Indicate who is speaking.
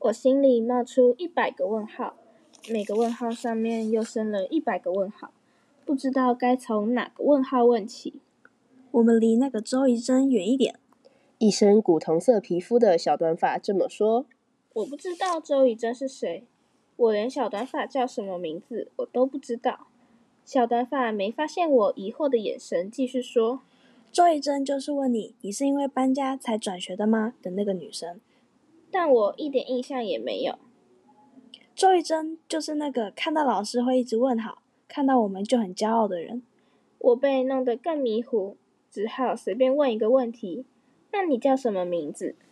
Speaker 1: 我心里冒出100个问号，每个问号上面又生了100个问号，不知道该从哪个问号问起。
Speaker 2: 我们离那个周怡珍远一点。
Speaker 3: 一身古铜色皮肤的小短发这么说。
Speaker 1: 我不知道周怡珍是谁，我连小短发叫什么名字我都不知道。小短发没发现我疑惑的眼神，继续说：
Speaker 2: 周怡珍就是问你是因为搬家才转学的吗的那个女生。
Speaker 1: 但我一点印象也没有。
Speaker 2: 周怡珍就是那个看到老师会一直问好，看到我们就很骄傲的人。
Speaker 1: 我被弄得更迷糊，只好随便问一个问题：那你叫什么名字？